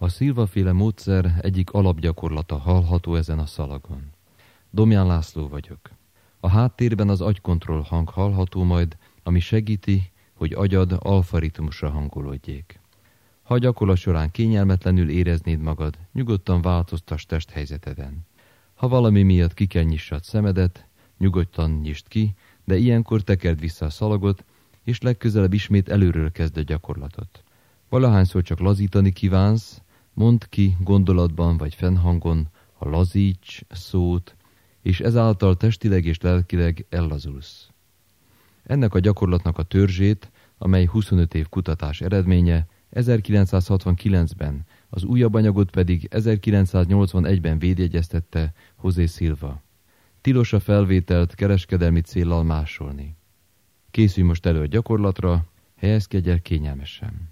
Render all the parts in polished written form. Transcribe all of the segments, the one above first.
A Silva-féle módszer egyik alapgyakorlata hallható ezen a szalagon. Domján László vagyok. A háttérben az agykontroll hang hallható majd, ami segíti, hogy agyad alfa-ritmusra hangolódjék. Ha a gyakorlat során kényelmetlenül éreznéd magad, nyugodtan változtass testhelyzeteden. Ha valami miatt ki kell nyissad szemedet, nyugodtan nyisd ki, de ilyenkor tekerd vissza a szalagot, és legközelebb ismét előről kezd a gyakorlatot. Valahányszor csak lazítani kívánsz, mondd ki gondolatban vagy fennhangon a lazíts szót, és ezáltal testileg és lelkileg ellazulsz. Ennek a gyakorlatnak a törzsét, amely 25 év kutatás eredménye, 1969-ben, az újabb anyagot pedig 1981-ben védjegyeztette José Silva. Tilos a felvételt kereskedelmi céllal másolni. Készülj most elő a gyakorlatra, helyezkedj el kényelmesen.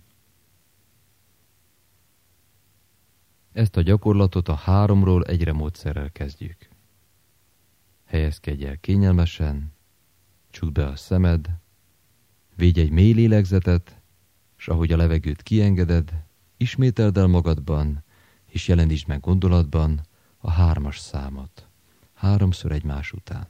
Ezt a gyakorlatot a 3-ról 1-re módszerrel kezdjük. Helyezkedj el kényelmesen, csukd be a szemed, védj egy mély lélegzetet, s ahogy a levegőt kiengeded, ismételd el magadban, és jelenítsd meg gondolatban a 3-as számot, 3-szor egymás után.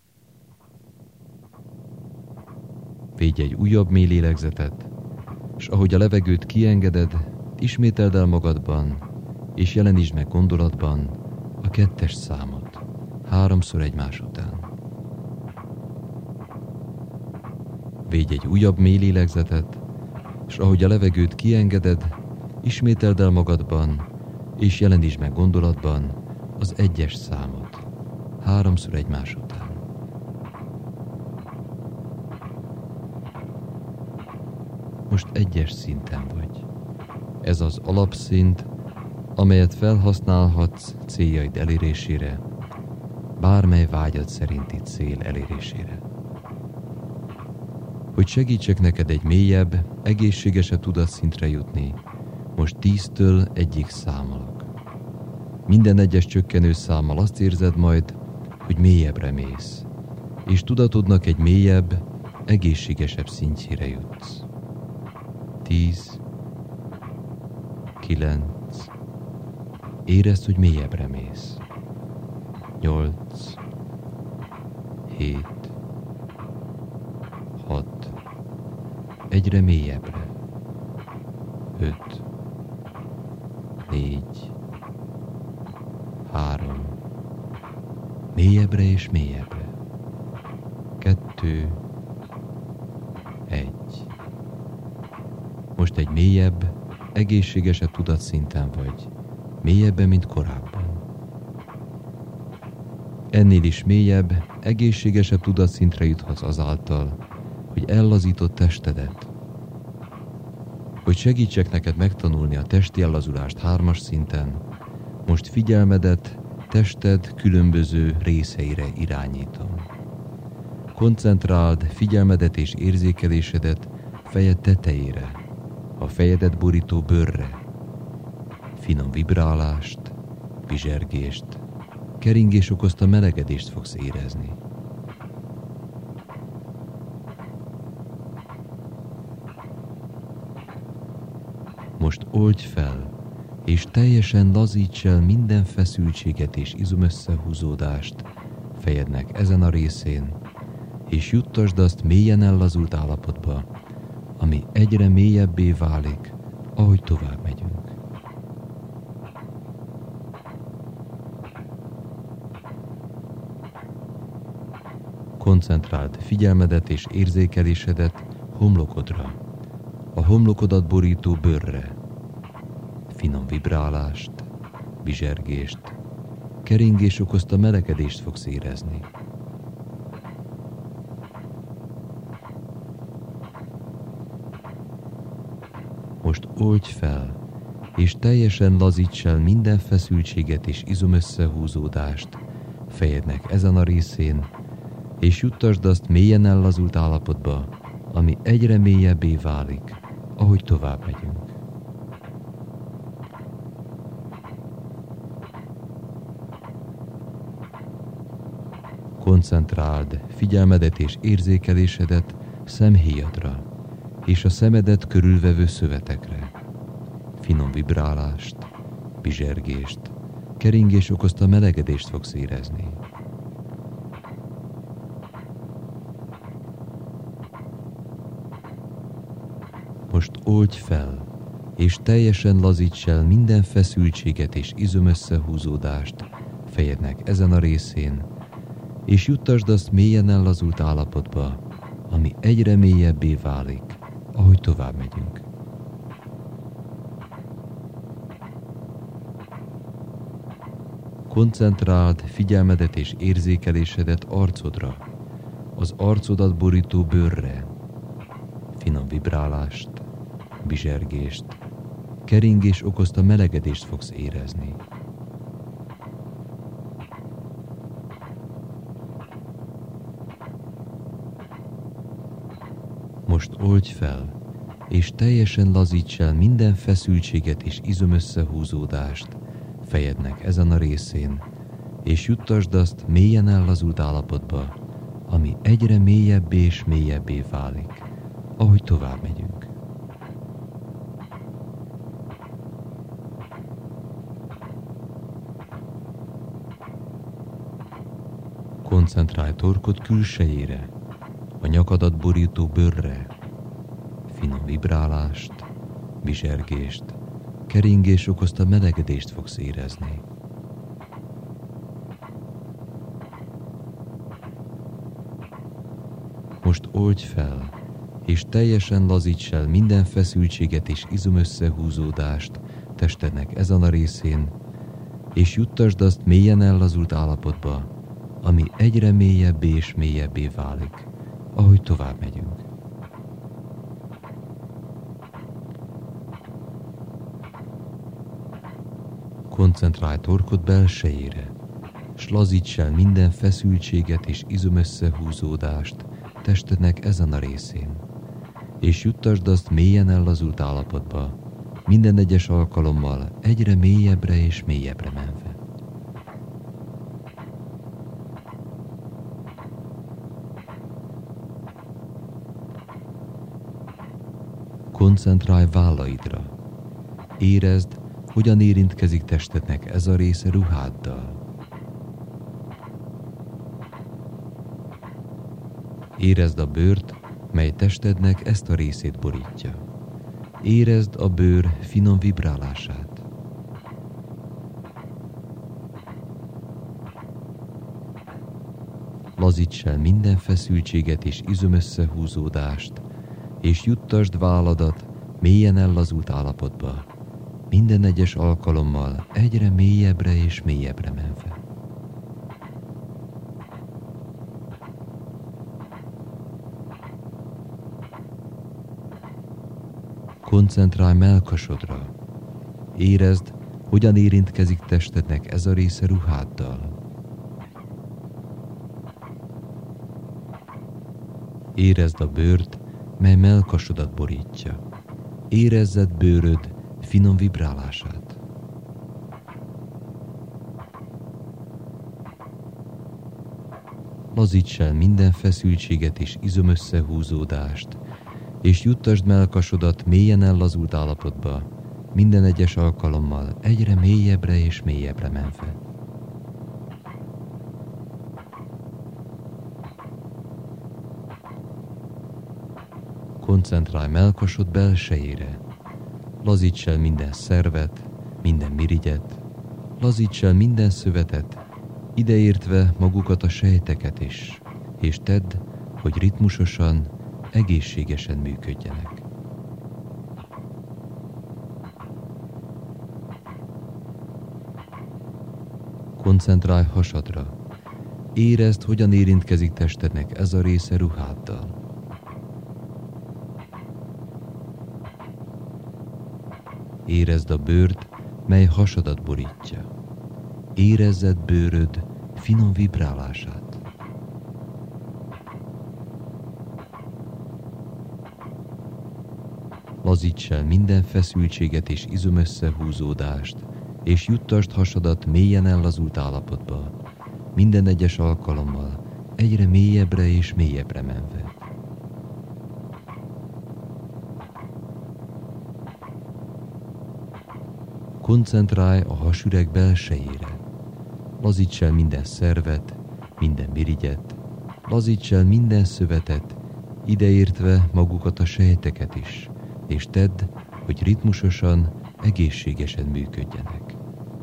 Védj egy újabb mély lélegzetet, s ahogy a levegőt kiengeded, ismételd el magadban, és jelenítsd meg gondolatban a 2-es számot, 3-szor egymás után. Védj egy újabb mély lélegzetet, és ahogy a levegőt kiengeded, ismételd el magadban, és jelenítsd meg gondolatban az 1-es számot, 3-szor egymás után. Most 1-es szinten vagy. Ez az alapszint, amelyet felhasználhatsz céljaid elérésére, bármely vágyad szerinti cél elérésére. Hogy segítsek neked egy mélyebb, egészségesebb tudatszintre jutni, most 10-től 1-ig számolok. Minden egyes csökkenő számmal azt érzed majd, hogy mélyebbre mész, és tudatodnak egy mélyebb, egészségesebb szintjére jutsz. 10, 9, érezd, hogy mélyebbre mész. 8, 7, 6, egyre mélyebbre. 5, 4, 3, mélyebbre és mélyebbre. 2, 1. Most egy mélyebb, egészségesebb tudatszinten vagy, mélyebben, mint korábban. Ennél is mélyebb, egészségesebb tudatszintre juthatsz azáltal, hogy ellazítod testedet. Hogy segítsek neked megtanulni a testi ellazulást 3-as szinten, most figyelmedet tested különböző részeire irányítom. Koncentráld figyelmedet és érzékelésedet fejed tetejére, a fejedet borító bőrre. Finom vibrálást, bizsergést, keringés okozta melegedést fogsz érezni. Most oldj fel, és teljesen lazíts el minden feszültséget és izomösszehúzódást fejednek ezen a részén, és juttasd azt mélyen ellazult állapotba, ami egyre mélyebbé válik, ahogy tovább megyünk. Koncentráld figyelmedet és érzékelésedet homlokodra, a homlokodat borító bőrre. Finom vibrálást, bizsergést, keringés okozta melegedést fogsz érezni. Most oldj fel, és teljesen lazíts el minden feszültséget és izomösszehúzódást fejednek ezen a részén, és juttasd azt mélyen ellazult állapotba, ami egyre mélyebbé válik, ahogy tovább megyünk. Koncentráld figyelmedet és érzékelésedet szemhéjadra, és a szemedet körülvevő szövetekre. Finom vibrálást, bizsergést. Keringés okozta melegedést fogsz érezni. Most oldj fel, és teljesen lazíts el minden feszültséget és izomösszehúzódást fejednek ezen a részén, és juttasd azt mélyen ellazult állapotba, ami egyre mélyebbé válik, ahogy tovább megyünk. Koncentráld figyelmedet és érzékelésedet arcodra, az arcodat borító bőrre, finom vibrálást, bizsergést, keringés okozta melegedést fogsz érezni. Most oldj fel, és teljesen lazíts el minden feszültséget és izomösszehúzódást fejednek ezen a részén, és juttasd azt mélyen ellazult állapotba, ami egyre mélyebbé és mélyebbé válik, ahogy tovább megyünk. Koncentrálj torkod külsejére, a nyakadat borító bőrre, finom vibrálást, bizsergést, keringés okozta melegedést fogsz érezni. Most oldj fel, és teljesen lazíts el minden feszültséget és izomösszehúzódást testednek ezen a részén, és juttasd azt mélyen ellazult állapotba, ami egyre mélyebbé és mélyebbé válik, ahogy tovább megyünk. Koncentrálj torkod belsejére, s lazíts el minden feszültséget és izomösszehúzódást testednek ezen a részén, és juttasd azt mélyen ellazult állapotba, minden egyes alkalommal egyre mélyebbre és mélyebbre menve. Koncentrálj vállaidra. Érezd, hogyan érintkezik testednek ez a része ruháddal. Érezd a bőrt, mely testednek ezt a részét borítja. Érezd a bőr finom vibrálását. Lazíts el minden feszültséget és izomösszehúzódást, és juttasd válladat mélyen ellazult állapotba, minden egyes alkalommal egyre mélyebbre és mélyebbre menve. Koncentrálj mellkasodra. Érezd, hogyan érintkezik testednek ez a része ruháddal. Érezd a bőrt, mely mellkasodat borítja. Érezzed bőröd finom vibrálását. Lazíts el minden feszültséget és izomösszehúzódást, és juttasd mellkasodat mélyen ellazult állapotba, minden egyes alkalommal egyre mélyebbre és mélyebbre menve. Koncentrálj mellkasod belsejére. Lazíts el minden szervet, minden mirigyet, lazíts el minden szövetet, ideértve magukat a sejteket is, és tedd, hogy ritmusosan, egészségesen működjenek. Koncentrálj hasadra. Érezd, hogyan érintkezik testednek ez a része ruháddal. Érezd a bőrt, mely hasadat borítja. Érezzed bőröd finom vibrálását. Lazíts el minden feszültséget és izomösszehúzódást, és juttasd hasadat mélyen ellazult állapotba, minden egyes alkalommal egyre mélyebbre és mélyebbre menve. Koncentrálj a hasüreg belsejére. Lazíts el minden szervet, minden mirigyet, lazíts el minden szövetet, ideértve magukat a sejteket is, és tedd, hogy ritmusosan, egészségesen működjenek.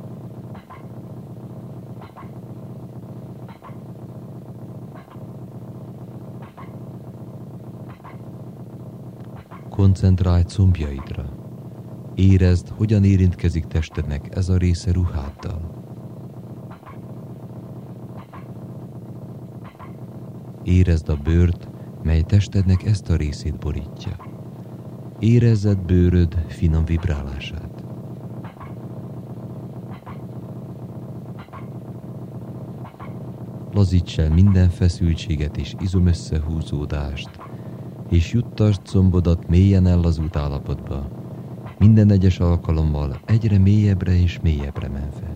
Koncentrálj combjaidra. Érezd, hogyan érintkezik testednek ez a része ruháddal. Érezd a bőrt, mely testednek ezt a részét borítja. Érezzed bőröd finom vibrálását. Lazíts el minden feszültséget és izomösszehúzódást, és juttasd combodat mélyen ellazult állapotba, minden egyes alkalommal egyre mélyebbre és mélyebbre menve.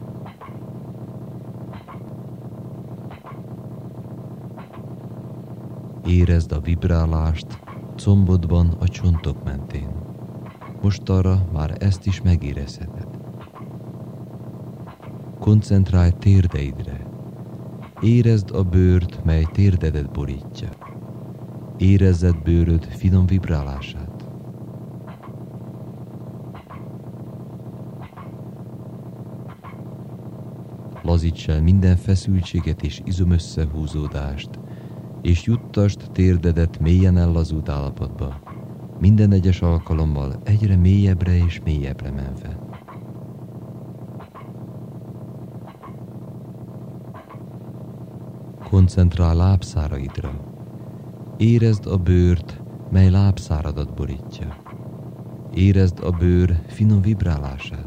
Érezd a vibrálást combodban a csontok mentén. Mostanra már ezt is megérezheted. Koncentrálj térdeidre. Érezd a bőrt, mely térdedet borítja. Érezzed bőröd finom vibrálását. Lazíts el minden feszültséget és izomösszehúzódást, és juttasd térdedet mélyen ellazult állapotba, minden egyes alkalommal egyre mélyebbre és mélyebbre menve. Koncentrálj lábszáraidra. Érezd a bőrt, mely lábszáradat borítja. Érezd a bőr finom vibrálását.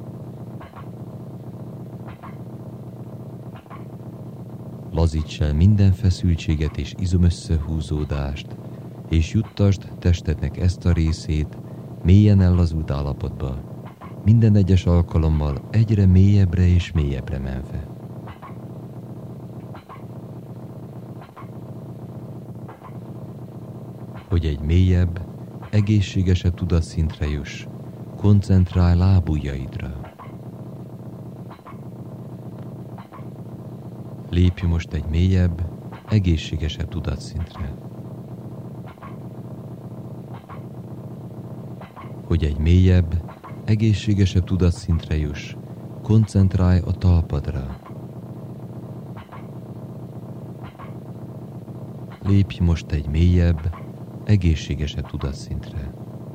Lazíts el minden feszültséget és izomösszehúzódást, és juttasd testednek ezt a részét mélyen ellazult állapotba, minden egyes alkalommal egyre mélyebbre és mélyebbre menve. Hogy egy mélyebb, egészségesebb tudatszintre juss, koncentrálj lábujjaidra. Lépj most egy mélyebb, egészségesebb tudatszintre. Hogy egy mélyebb, egészségesebb tudatszintre juss, koncentrálj a talpadra. Lépj most egy mélyebb, egészségesebb tudatszintre.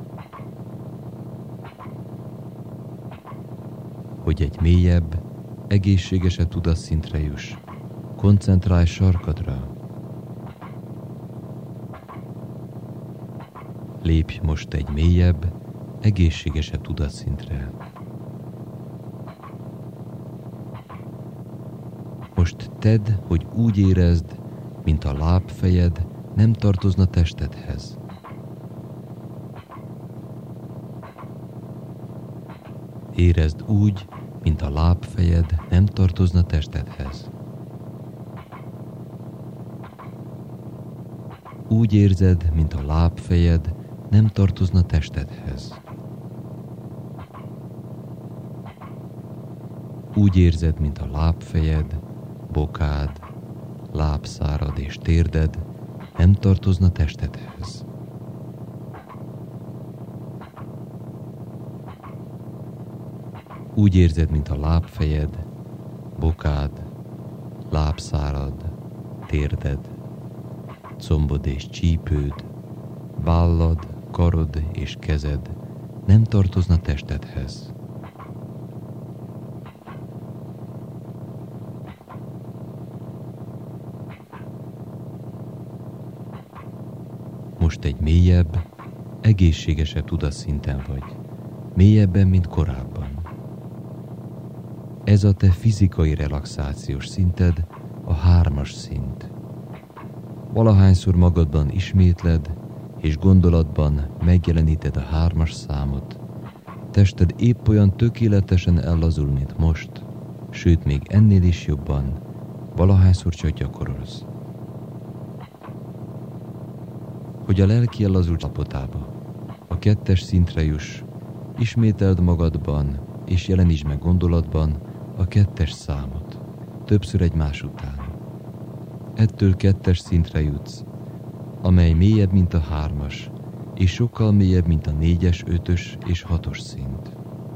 Hogy egy mélyebb, egészségesebb tudatszintre juss, koncentrálj sarkadra. Lépj most egy mélyebb, egészségesebb tudatszintre. Most tedd, hogy úgy érezd, mint a lábfejed nem tartozna testedhez. Érezd úgy, mint a lábfejed nem tartozna testedhez. Úgy érzed, mint a lábfejed nem tartozna testedhez. Úgy érzed, mint a lábfejed, bokád, lábszárad és térded nem tartozna testedhez. Úgy érzed, mint a lábfejed, bokád, lábszárad, térded, combod és csípőd, vállad, karod és kezed nem tartozna testedhez. Most egy mélyebb, egészségesebb tudatszinten vagy, mélyebben, mint korábban. Ez a te fizikai relaxációs szinted, a 3-as szint. Valahányszor magadban ismétled, és gondolatban megjeleníted a 3-as számot, tested épp olyan tökéletesen ellazul, mint most, sőt még ennél is jobban, valahányszor csak gyakorolsz. Hogy a lelki ellazult állapotába, a 2-es szintre juss, ismételd magadban, és jelenítsd meg gondolatban a 2-es számot, többször egymás után. Ettől 2-es szintre jutsz, amely mélyebb, mint a 3-as, és sokkal mélyebb, mint a 4-es, 5-ös és 6-os szint.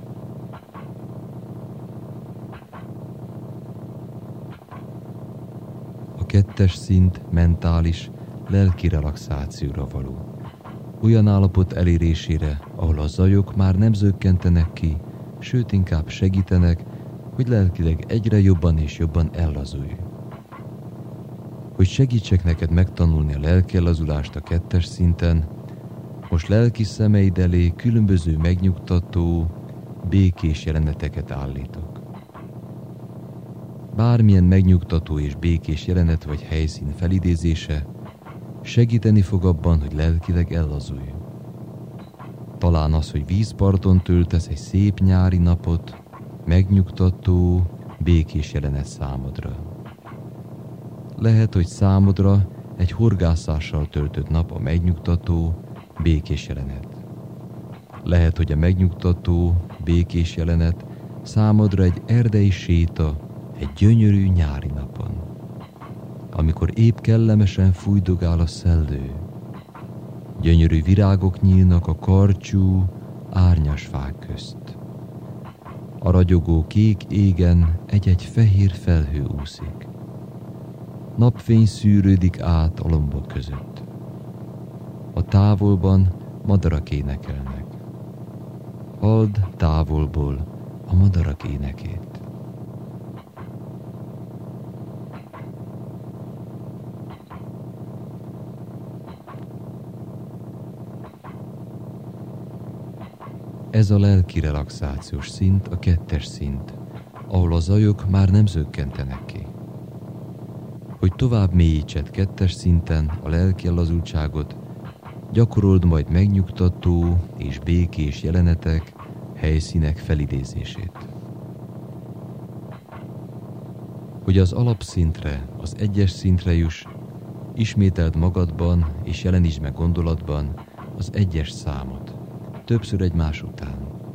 A 2-es szint mentális, lelki relaxációra való. Olyan állapot elérésére, ahol a zajok már nem zökkentenek ki, sőt inkább segítenek, hogy lelkileg egyre jobban és jobban ellazulj. Hogy segítsek neked megtanulni a lelki ellazulást a 2-es szinten, most lelki szemeid elé különböző megnyugtató, békés jeleneteket állítok. Bármilyen megnyugtató és békés jelenet vagy helyszín felidézése segíteni fog abban, hogy lelkileg ellazulj. Talán az, hogy vízparton töltesz egy szép nyári napot, megnyugtató, békés jelenet számodra. Lehet, hogy számodra egy horgászással töltött nap a megnyugtató, békés jelenet. Lehet, hogy a megnyugtató, békés jelenet számodra egy erdei séta egy gyönyörű nyári napon, amikor épp kellemesen fújdogál a szellő. Gyönyörű virágok nyílnak a karcsú, árnyas fák közt. A ragyogó kék égen egy-egy fehér felhő úszik. Napfény szűrődik át a lombok között. A távolban madarak énekelnek. Halld távolból a madarak énekét. Ez a lelki relaxációs szint a 2-es szint, ahol a zajok már nem zökkentenek ki. Hogy tovább mélyítsed 2-es szinten a lelki ellazultságot, gyakorold majd megnyugtató és békés jelenetek, helyszínek felidézését. Hogy az alapszintre, az 1-es szintre juss, ismételd magadban és jelenítsd meg gondolatban az 1-es számot, többször egymás után.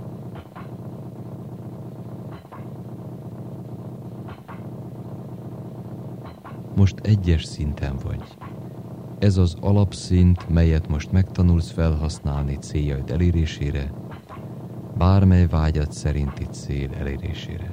Most 1-es szinten vagy. Ez az alapszint, melyet most megtanulsz felhasználni céljaid elérésére, bármely vágyad szerinti cél elérésére.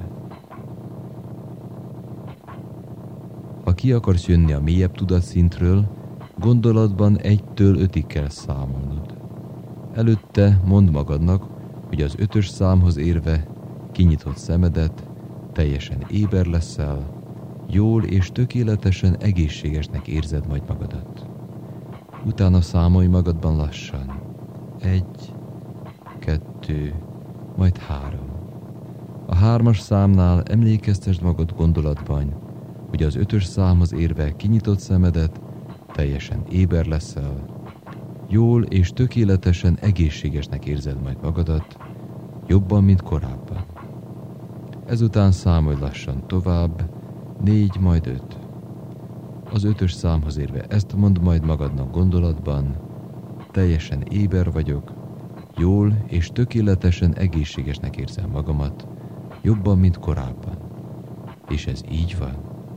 Ha ki akarsz jönni a mélyebb tudatszintről, gondolatban 1-től 5-ig kell számolnod. Előtte mondd magadnak, hogy az 5-ös számhoz érve kinyitott szemedet, teljesen éber leszel, jól és tökéletesen egészségesnek érzed majd magadat. Utána számolj magadban lassan. 1, 2, majd 3. A 3-as számnál emlékeztesd magad gondolatban, hogy az 5-ös számhoz érve kinyitott szemedet, teljesen éber leszel, jól és tökéletesen egészségesnek érzed majd magadat, jobban, mint korábban. Ezután számolj lassan tovább, 4, majd 5. Az 5-ös számhoz érve ezt mondd majd magadnak gondolatban, teljesen éber vagyok, jól és tökéletesen egészségesnek érzem magamat, jobban, mint korábban. És ez így van.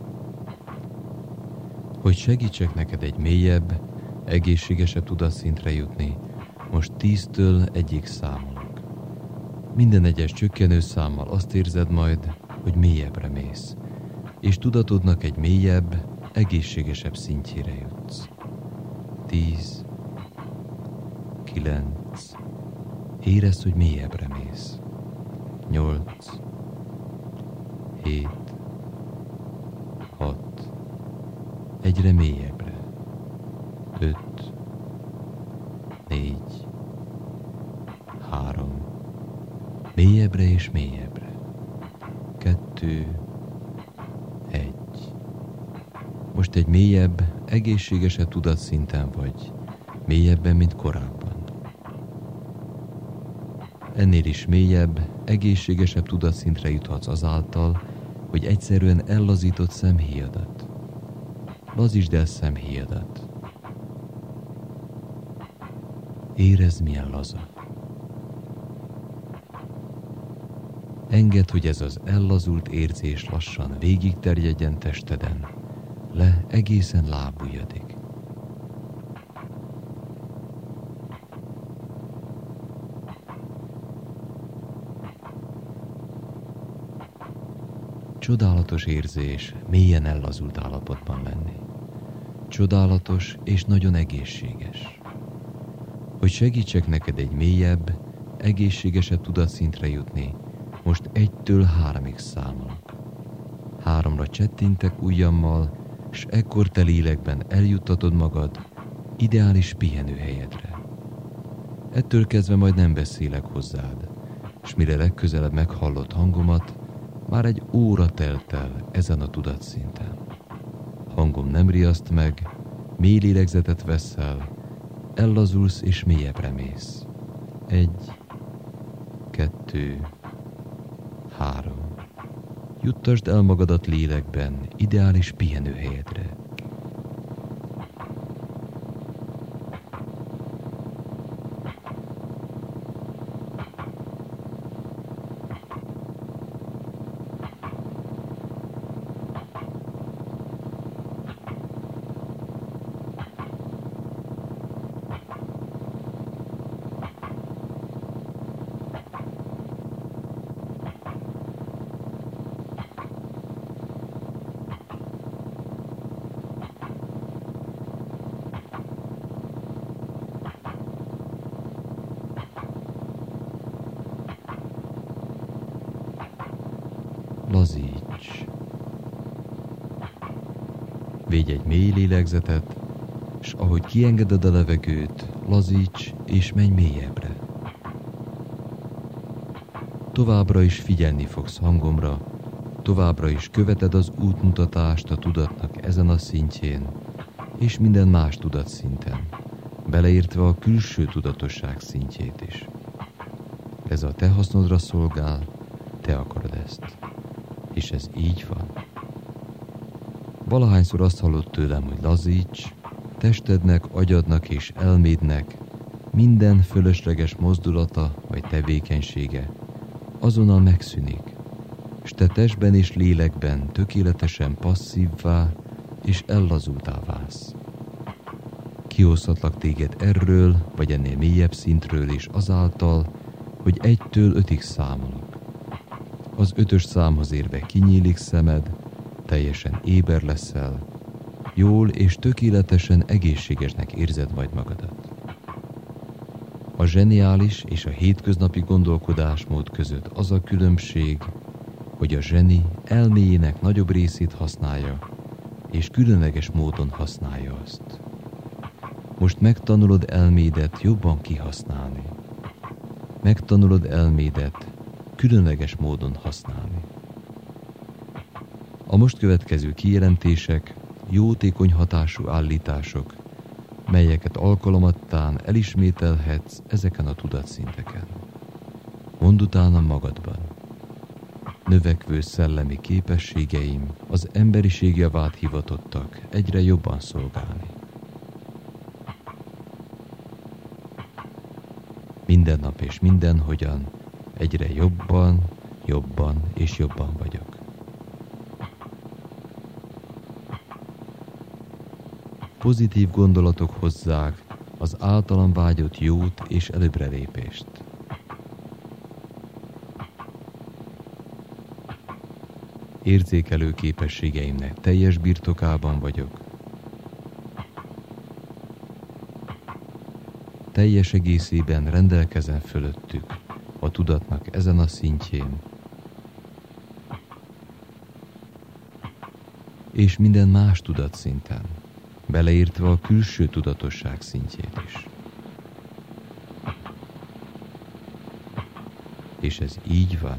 Hogy segítsek neked egy mélyebb, egészségesebb tudatszintre jutni, most 10-től 1-ig számolok. Minden egyes csökkenő számmal azt érzed majd, hogy mélyebbre mész, és tudatodnak egy mélyebb, egészségesebb szintjére jutsz. 10, 9, érezd, hogy mélyebbre mész. 8, 7, 6, egyre mélyebbre. 5, 4, 3, mélyebbre és mélyebbre. 2, 1. Most egy mélyebb, egészségesebb tudatszinten vagy, mélyebben, mint korábban. Ennél is mélyebb, egészségesebb tudatszintre juthatsz azáltal, hogy egyszerűen ellazított szemhéjadat. Lazítsd el szemhéjadat. Érezd, milyen laza. Engedd, hogy ez az ellazult érzés lassan végig terjedjen testeden, le egészen lábujjadig. Csodálatos érzés mélyen ellazult állapotban lenni. Csodálatos és nagyon egészséges. Hogy segítsek neked egy mélyebb, egészségesebb tudatszintre jutni, most 1-től 3-ig számolok. 3-ra csettintek ujjammal, s ekkor te lélekben eljuttatod magad ideális pihenőhelyedre. Ettől kezdve majd nem beszélek hozzád, s mire legközelebb meghallod hangomat, már egy óra telt el ezen a tudatszinten. Hangom nem riaszt meg, mély lélegzetet veszel, ellazulsz és mélyebbre mész. 1, 2, 3. Juttasd el magadat lélekben ideális pihenőhelyedre. Lazíts. Védj egy mély lélegzetet, s ahogy kiengeded a levegőt, lazíts és menj mélyebbre. Továbbra is figyelni fogsz hangomra, továbbra is követed az útmutatást a tudatnak ezen a szintjén, és minden más tudatszinten, beleértve a külső tudatosság szintjét is. Ez a te hasznodra szolgál, te akarod ezt. És ez így van. Valahányszor azt hallod tőlem, hogy lazíts, testednek, agyadnak és elmédnek minden fölösleges mozdulata vagy tevékenysége azonnal megszűnik, s te testben és lélekben tökéletesen passzívvá és ellazultá válsz. Kihozhatlak téged erről, vagy ennél mélyebb szintről is azáltal, hogy 1-től 5-ig számolok. Az 5-ös számhoz érve kinyílik szemed, teljesen éber leszel, jól és tökéletesen egészségesnek érzed majd magadat. A zseniális és a hétköznapi gondolkodásmód között az a különbség, hogy a zseni elméjének nagyobb részét használja, és különleges módon használja azt. Most megtanulod elmédet jobban kihasználni. Megtanulod elmédet különleges módon használni. A most következő kijelentések jótékony hatású állítások, melyeket alkalomattán elismételhetsz ezeken a tudatszinteken. Mondd utána magadban. Növekvő szellemi képességeim az emberiség javát hivatottak egyre jobban szolgálni. Minden nap és mindenhogyan egyre jobban, jobban és jobban vagyok. Pozitív gondolatok hozzák az általam vágyott jót és előbrelépést. Érzékelő képességeimnek teljes birtokában vagyok. Teljes egészében rendelkezem fölöttük, a tudatnak ezen a szintjén, és minden más tudatszinten, beleértve a külső tudatosság szintjét is. És ez így van.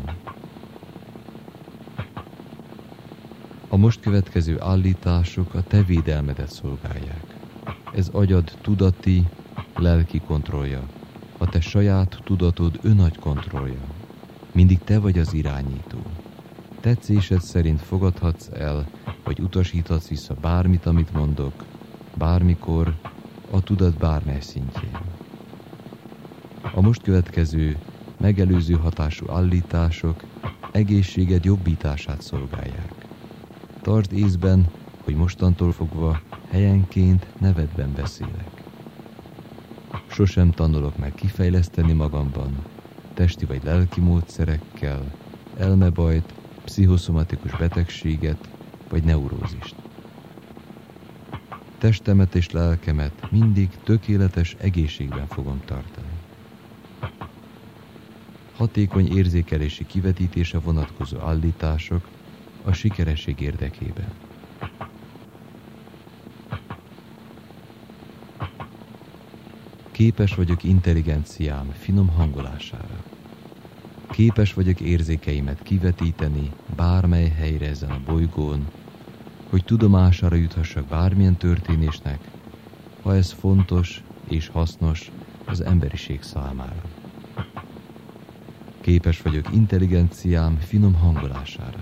A most következő állítások a te védelmedet szolgálják. Ez agyad tudati, lelki kontrollja, a te saját tudatod önagy kontrollja. Mindig te vagy az irányító. Tetszésed szerint fogadhatsz el, vagy utasíthatsz vissza bármit, amit mondok, bármikor, a tudat bármely szintjén. A most következő, megelőző hatású állítások egészséged jobbítását szolgálják. Tartsd észben, hogy mostantól fogva helyenként nevedben beszélek. Sosem tanulok meg kifejleszteni magamban, testi vagy lelki módszerekkel, elmebajt, pszichoszomatikus betegséget vagy neurózist. Testemet és lelkemet mindig tökéletes egészségben fogom tartani. Hatékony érzékelési kivetítése vonatkozó állítások a sikeresség érdekében. Képes vagyok intelligenciám finom hangolására. Képes vagyok érzékeimet kivetíteni bármely helyre ezen a bolygón, hogy tudomására juthassak bármilyen történésnek, ha ez fontos és hasznos az emberiség számára. Képes vagyok intelligenciám finom hangolására.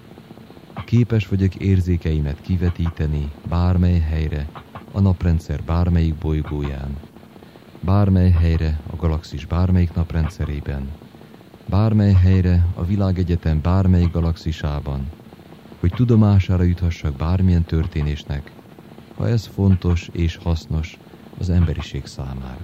Képes vagyok érzékeimet kivetíteni bármely helyre a naprendszer bármelyik bolygóján, bármely helyre a galaxis bármelyik naprendszerében, bármely helyre a világegyetem bármelyik galaxisában, hogy tudomására juthassak bármilyen történésnek, ha ez fontos és hasznos az emberiség számára.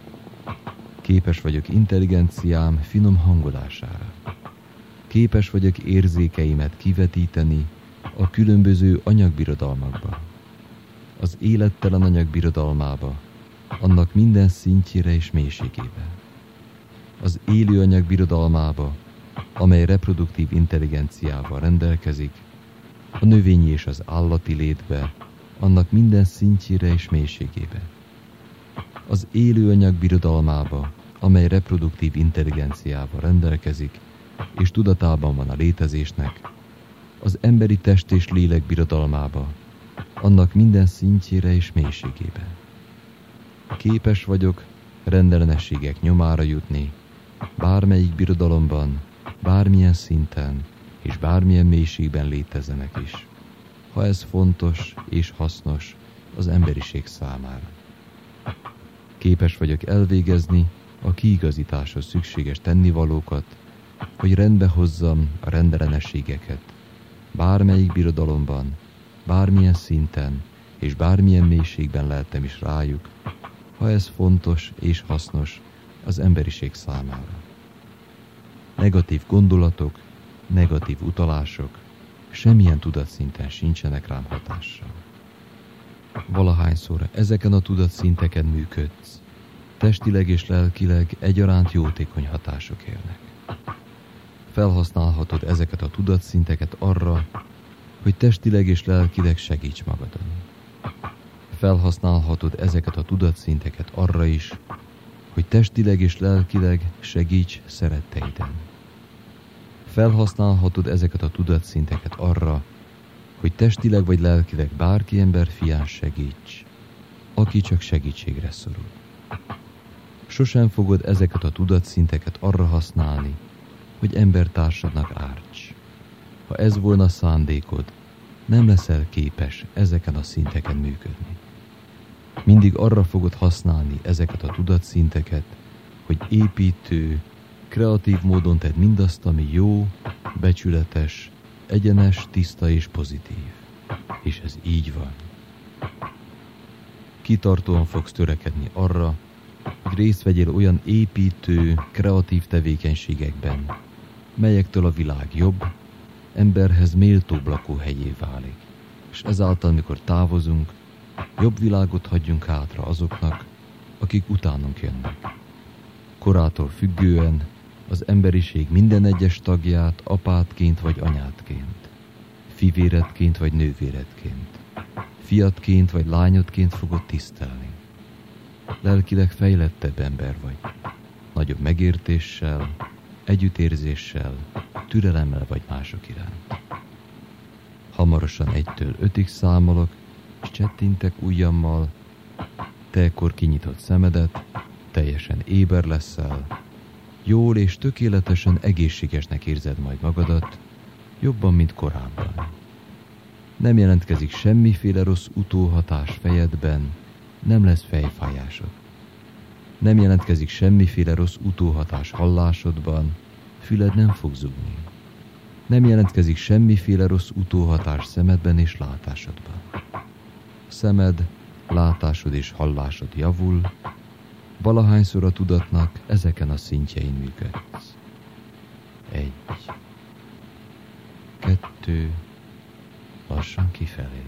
Képes vagyok intelligenciám finom hangolására. Képes vagyok érzékeimet kivetíteni a különböző anyagbirodalmakba, az élettelen anyagbirodalmába, annak minden szintjére és mélységébe. Az élő anyagbirodalmába, amely reproduktív intelligenciával rendelkezik, a növényi és az állati létbe, annak minden szintjére és mélységébe. Az élő anyag birodalmába, amely reproduktív intelligenciával rendelkezik, és tudatában van a létezésnek, az emberi test és lélek birodalmába, annak minden szintjére és mélységébe. Képes vagyok rendellenességek nyomára jutni, bármelyik birodalomban, bármilyen szinten és bármilyen mélységben létezzenek is, ha ez fontos és hasznos az emberiség számára. Képes vagyok elvégezni a kiigazításhoz szükséges tennivalókat, hogy rendbe hozzam a rendellenességeket, bármelyik birodalomban, bármilyen szinten és bármilyen mélységben lehetem is rájuk, ha ez fontos és hasznos az emberiség számára. Negatív gondolatok, negatív utalások semmilyen tudatszinten sincsenek rám hatással. Valahányszor ezeken a tudatszinteken működsz, testileg és lelkileg egyaránt jótékony hatások érnek. Felhasználhatod ezeket a tudatszinteket arra, hogy testileg és lelkileg segíts magadon. Felhasználhatod ezeket a tudatszinteket arra is, hogy testileg és lelkileg segíts szeretteiden. Felhasználhatod ezeket a tudatszinteket arra, hogy testileg vagy lelkileg bárki ember fián segíts, aki csak segítségre szorul. Sosem fogod ezeket a tudatszinteket arra használni, hogy embertársadnak árts. Ha ez volna szándékod, nem leszel képes ezeken a szinteken működni. Mindig arra fogod használni ezeket a tudatszinteket, hogy építő, kreatív módon tedd mindazt, ami jó, becsületes, egyenes, tiszta és pozitív. És ez így van. Kitartóan fogsz törekedni arra, hogy részt vegyél olyan építő, kreatív tevékenységekben, melyektől a világ jobb, emberhez méltóbb lakóhelyé válik, és ezáltal, mikor távozunk, jobb világot hagyjunk hátra azoknak, akik utánunk jönnek. Korától függően az emberiség minden egyes tagját apádként vagy anyádként, fivéredként vagy nővéredként, fiatként vagy lányodként fogod tisztelni. Lelkileg fejlettebb ember vagy, nagyobb megértéssel, együttérzéssel, türelemmel vagy mások iránt. Hamarosan 1-től 5-ig számolok, és csettintek ujjammal, te ekkor kinyitod szemedet, teljesen éber leszel, jól és tökéletesen egészségesnek érzed majd magadat, jobban, mint korábban. Nem jelentkezik semmiféle rossz utóhatás fejedben, nem lesz fejfájásod. Nem jelentkezik semmiféle rossz utóhatás hallásodban, füled nem fog zugni. Nem jelentkezik semmiféle rossz utóhatás szemedben és látásodban. Szemed, látásod és hallásod javul, valahányszor a tudatnak ezeken a szintjein működsz. 1, 2, lassan kifelé.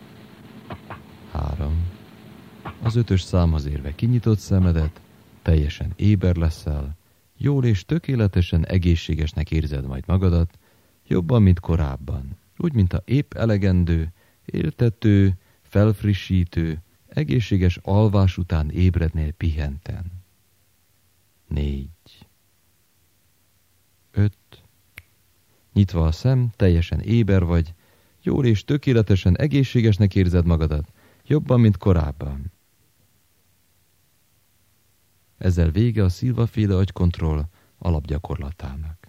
3, az 5-ös számhoz érve kinyitott szemedet, teljesen éber leszel, jól és tökéletesen egészségesnek érzed majd magadat, jobban, mint korábban. Úgy, mint a épp elegendő, éltető, felfrissítő, egészséges alvás után ébrednél pihenten. 4, 5, nyitva a szem, teljesen éber vagy, jól és tökéletesen egészségesnek érzed magadat, jobban, mint korábban. Ezzel vége a Silva-féle agykontroll alapgyakorlatának.